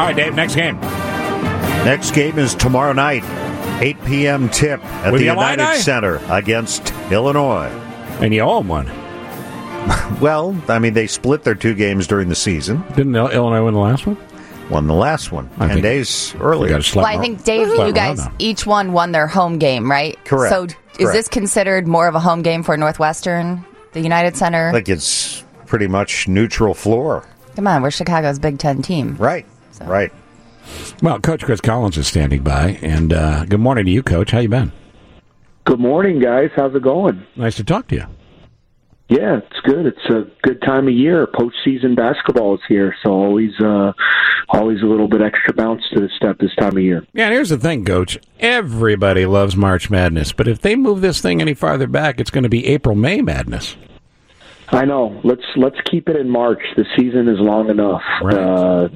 right, Dave, next game. Next game is tomorrow night, 8 p.m. tip at With the the United Illini? Center against Illinois. And you owe them one. Well, I mean, they split their 2 games during the season. Didn't Illinois win the last one? Won the last one 10 days earlier. Well, I think, Dave, you guys each won their home game, right? Correct. So is this considered more of a home game for Northwestern, the United Center? I think it's pretty much neutral floor. Come on, we're Chicago's Big Ten team. Right, right. Well, Coach Chris Collins is standing by, and good morning to you, Coach. How you been? Good morning, guys. How's it going? Nice to talk to you. Yeah, it's good. It's a good time of year. Postseason basketball is here, so always a little bit extra bounce to the step this time of year. Yeah, and here's the thing, Coach. Everybody loves March Madness, but if they move this thing any farther back, it's going to be April-May Madness. I know. Let's keep it in March. The season is long enough. Right.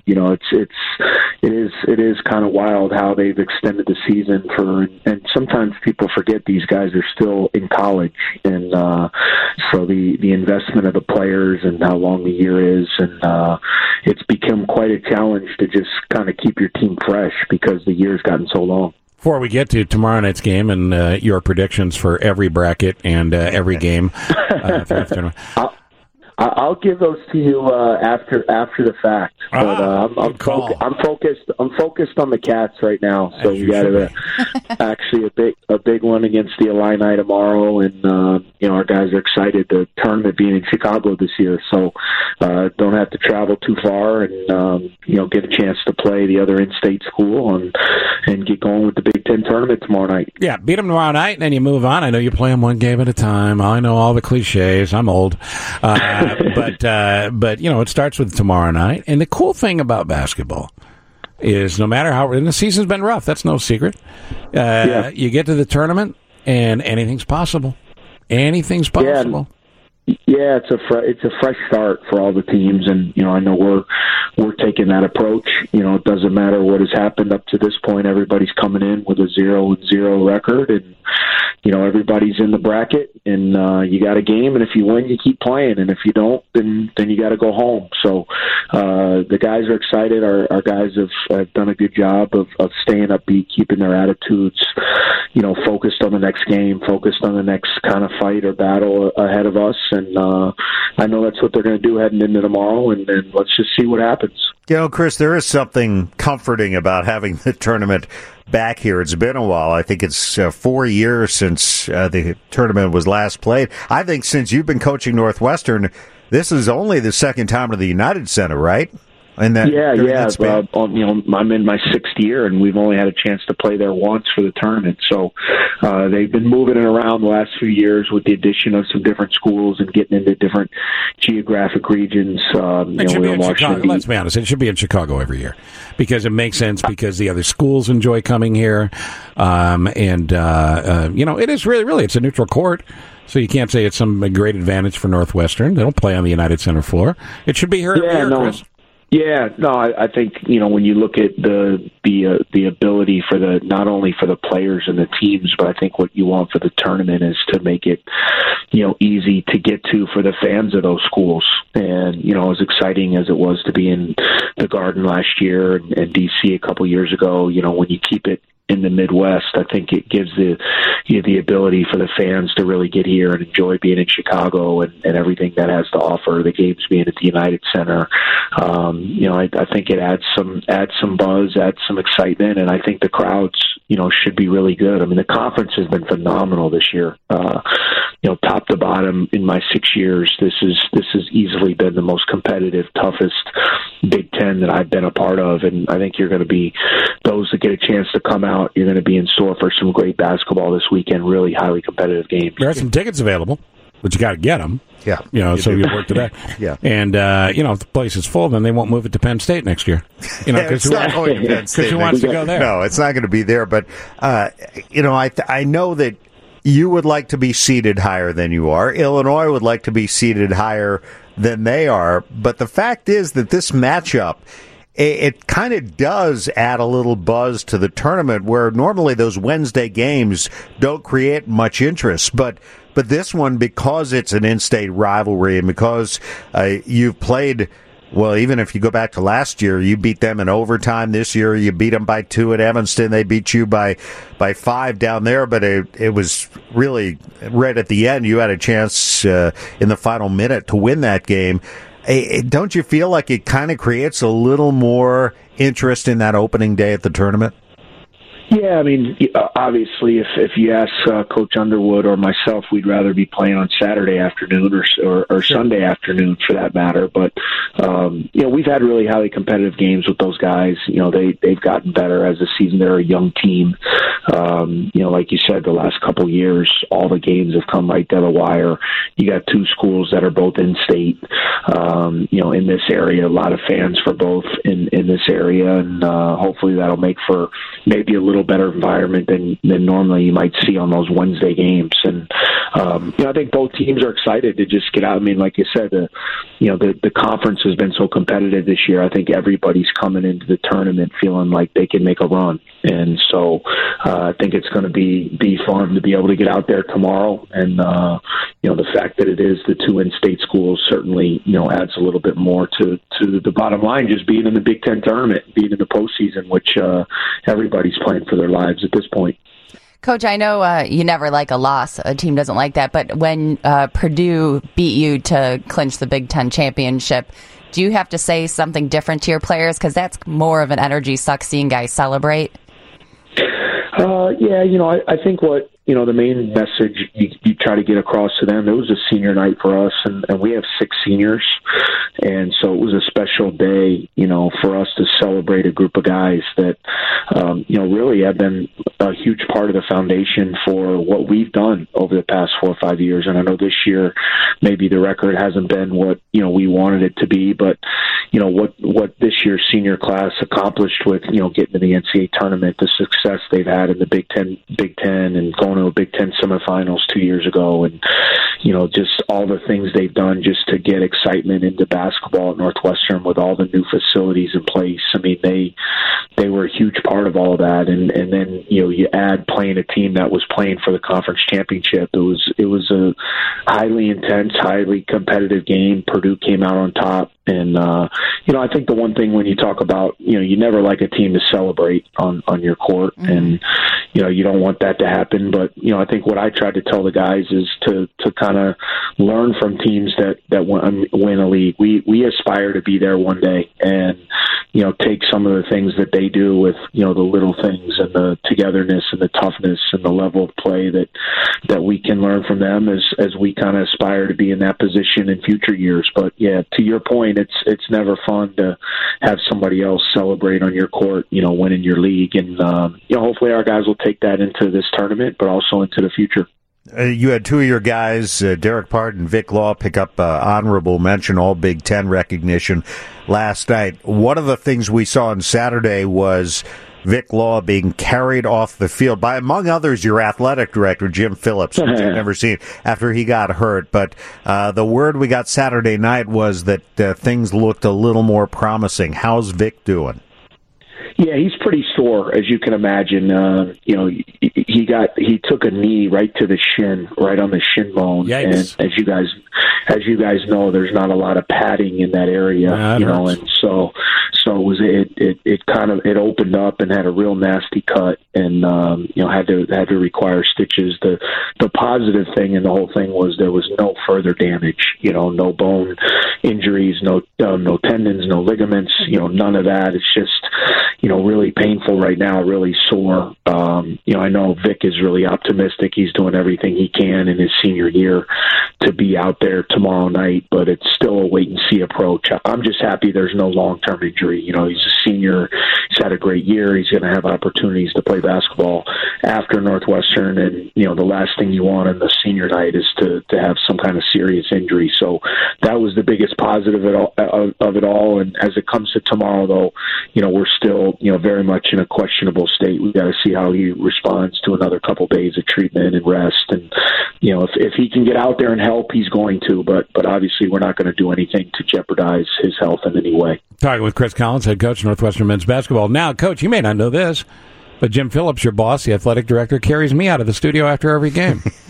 It is kind of wild how they've extended the season and sometimes people forget these guys are still in college, and so the investment of the players and how long the year is, and it's become quite a challenge to just kind of keep your team fresh because the year's gotten so long. Before we get to tomorrow night's game and your predictions for every bracket and every game, I'll give those to you after the fact. But I'm focused on the Cats right now. So we got actually a big one against the Illini tomorrow, and our guys are excited. The tournament being in Chicago this year, so don't have to travel too far, and get a chance to play the other in-state school and get going with the Big Ten tournament tomorrow night. Yeah, beat them tomorrow night, and then you move on. I know you play them one game at a time. I know all the cliches. I'm old. But it starts with tomorrow night. And the cool thing about basketball is no matter how, and the season's been rough, that's no secret. You get to the tournament and anything's possible. Anything's possible. Yeah, it's a fresh start for all the teams, and I know we're taking that approach. It doesn't matter what has happened up to this point. Everybody's coming in with a 0-0 record, and everybody's in the bracket, and you got a game, and if you win, you keep playing, and if you don't, then you got to go home. So the guys are excited. Our guys have done a good job of staying upbeat, keeping their attitudes, focused on the next game, focused on the next kind of fight or battle ahead of us, and I know that's what they're going to do heading into tomorrow, and let's just see what happens. Chris, there is something comforting about having the tournament back here. It's been a while. I think it's 4 years since the tournament was last played. I think since you've been coaching Northwestern, this is only the second time to the United Center, right? I'm in my 6th year, and we've only had a chance to play there once for the tournament. So they've been moving it around the last few years with the addition of some different schools and getting into different geographic regions. It should be in Chicago. Let's be honest, it should be in Chicago every year because it makes sense because the other schools enjoy coming here. It is really, it's a neutral court. So you can't say it's some great advantage for Northwestern. They don't play on the United Center floor. It should be here every year, Chris. Yeah, no, I think when you look at the ability for not only for the players and the teams, but I think what you want for the tournament is to make it easy to get to for the fans of those schools. And as exciting as it was to be in the Garden last year and DC a couple years ago, when you keep it in the Midwest, I think it gives the ability for the fans to really get here and enjoy being in Chicago and everything that has to offer. The games being at the United Center, I think it adds some buzz, adds some excitement, and I think the crowds, should be really good. I mean, the conference has been phenomenal this year. Top to bottom in my 6 years, this has easily been the most competitive, toughest Big Ten that I've been a part of, and I think you're going to be those that get a chance to come out. You're going to be in store for some great basketball this weekend. Really highly competitive games. There are some tickets available, but you got to get them. Yeah, so you work today. Yeah, and if the place is full, then they won't move it to Penn State next year. Because who wants to go there? No, it's not going to be there. But I know that you would like to be seated higher than you are. Illinois would like to be seated higher than they are. But the fact is that this matchup, it kind of does add a little buzz to the tournament where normally those Wednesday games don't create much interest. But this one, because it's an in-state rivalry and because you've played Well, even if you go back to last year, you beat them in overtime. This year, you beat them by 2 at Evanston. They beat you by 5 down there, but it was really right at the end. You had a chance in the final minute to win that game. Don't you feel like it kind of creates a little more interest in that opening day at the tournament? Yeah, I mean, obviously, if you ask Coach Underwood or myself, we'd rather be playing on Saturday afternoon or sure. Sunday afternoon for that matter. But we've had really highly competitive games with those guys. They've gotten better as a season. They're a young team. Like you said, the last couple of years, all the games have come right to the wire. You got 2 schools that are both in state. In this area, a lot of fans for both in this area, and hopefully that'll make for maybe a little better environment than normally you might see on those Wednesday games. And I think both teams are excited to just get out. I mean, like you said, the conference has been so competitive this year. I think everybody's coming into the tournament feeling like they can make a run, and so I think it's going to be fun to be able to get out there tomorrow. And the fact that it is the 2 in-state schools certainly adds a little bit more to the bottom line. Just being in the Big Ten tournament, being in the postseason, which everybody's playing for their lives at this point. Coach, I know you never like a loss. A team doesn't like that. But when Purdue beat you to clinch the Big Ten championship, do you have to say something different to your players? Because that's more of an energy suck seeing guys celebrate. I think what the main message you try to get across to them, it was a senior night for us, and we have 6 seniors, and so it was a special day, for us to celebrate a group of guys that, really have been a huge part of the foundation for what we've done over the past 4 or 5 years. And I know this year, maybe the record hasn't been what, we wanted it to be, but, what this year's senior class accomplished with, getting to the NCAA tournament, the success they've had in the Big Ten and going to a Big Ten semifinals 2 years ago, and just all the things they've done just to get excitement into basketball at Northwestern with all the new facilities in place. I mean, they were a huge part of all of that, and then you add playing a team that was playing for the conference championship. It was a highly intense, highly competitive game. Purdue came out on top. And, I think the one thing when you talk about, you never like a team to celebrate on your court, and, you don't want that to happen. But, I think what I tried to tell the guys is to kind of learn from teams that win a league. We aspire to be there one day and, take some of the things that they do with, the little things and the togetherness and the toughness and the level of play that we can learn from them as we kind of aspire to be in that position in future years. But yeah, to your point, it's never fun to have somebody else celebrate on your court, winning your league. And, hopefully our guys will take that into this tournament, but also into the future. You had 2 of your guys, Derek Part and Vic Law, pick up honorable mention, all Big Ten recognition last night. One of the things we saw on Saturday was Vic Law being carried off the field by, among others, your athletic director, Jim Phillips, which I've never seen after he got hurt. But the word we got Saturday night was that things looked a little more promising. How's Vic doing? Yeah, he's pretty sore, as you can imagine. He took a knee right to the shin, right on the shin bone. Yikes. And as you guys know, there's not a lot of padding in that area, and so it opened up and had a real nasty cut, and had to require stitches. The positive thing in the whole thing was there was no further damage. No bone injuries, no tendons, no ligaments. None of that. It's just really painful right now, really sore. I know Vic is really optimistic. He's doing everything he can in his senior year to be out there tomorrow night, but it's still a wait-and-see approach. I'm just happy there's no long-term injury. He's a senior. He's had a great year. He's going to have opportunities to play basketball after Northwestern, and, the last thing you want on the senior night is to have some kind of serious injury. So that was the biggest positive of it all, and as it comes to tomorrow, though, we're still, very much in a questionable state. We've got to see how he responds to another couple days of treatment and rest. And, if he can get out there and help, he's going to. But obviously we're not going to do anything to jeopardize his health in any way. Talking with Chris Collins, head coach, Northwestern men's basketball. Now, Coach, you may not know this, but Jim Phillips, your boss, the athletic director, carries me out of the studio after every game.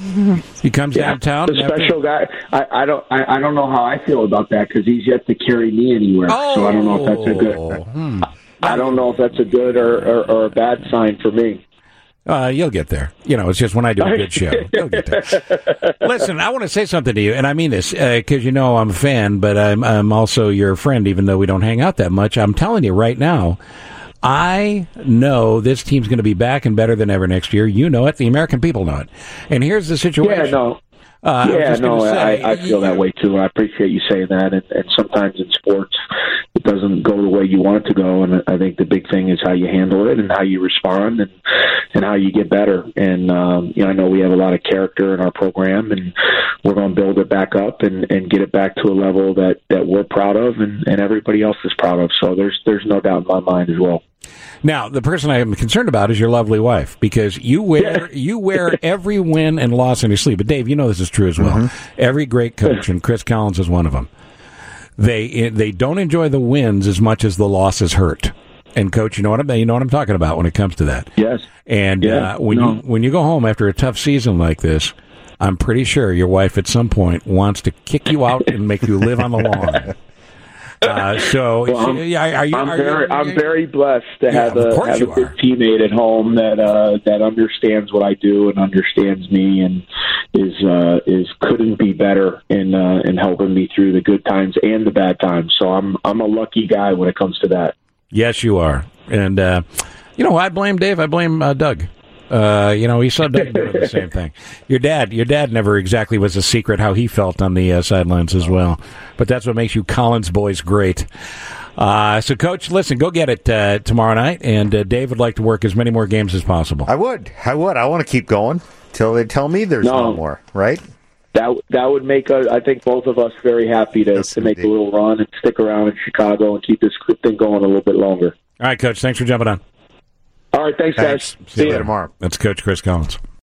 He comes downtown. The special guy. I don't know how I feel about that because he's yet to carry me anywhere. So I don't know if that's a good. I don't know if that's a good or a bad sign for me. You'll get there. It's just when I do a good show. You'll get there. Listen, I want to say something to you, and I mean this because I'm a fan, but I'm also your friend, even though we don't hang out that much. I'm telling you right now, I know this team's going to be back and better than ever next year. You know it. The American people know it. And here's the situation. Yeah, no. I feel that way too. I appreciate you saying that. And sometimes in sports, it doesn't go the way you want it to go. And I think the big thing is how you handle it and how you respond and how you get better. And I know we have a lot of character in our program, and we're going to build it back up and get it back to a level that we're proud of and everybody else is proud of. So there's no doubt in my mind as well. Now, the person I am concerned about is your lovely wife, because you wear every win and loss on your sleeve. But Dave, this is true as well. Mm-hmm. Every great coach, and Chris Collins is one of them. They don't enjoy the wins as much as the losses hurt. And Coach, you know what I'm talking about when it comes to that. Yes. And when you go home after a tough season like this, I'm pretty sure your wife at some point wants to kick you out and make you live on the lawn. I'm very blessed to have a good teammate at home that understands what I do and understands me and is couldn't be better in helping me through the good times and the bad times. So I'm a lucky guy when it comes to that. Yes, you are. And I blame Dave. I blame Doug. He saw Doug doing the same thing. Your dad never exactly was a secret how he felt on the sidelines as well. But that's what makes you Collins boys great. So, Coach, listen, go get it tomorrow night. And Dave would like to work as many more games as possible. I would. I want to keep going till they tell me there's no more, right? That would make I think both of us very happy to make a little run and stick around in Chicago and keep this thing going a little bit longer. All right, Coach, thanks for jumping on. All right, thanks, guys. See you tomorrow. That's Coach Chris Collins.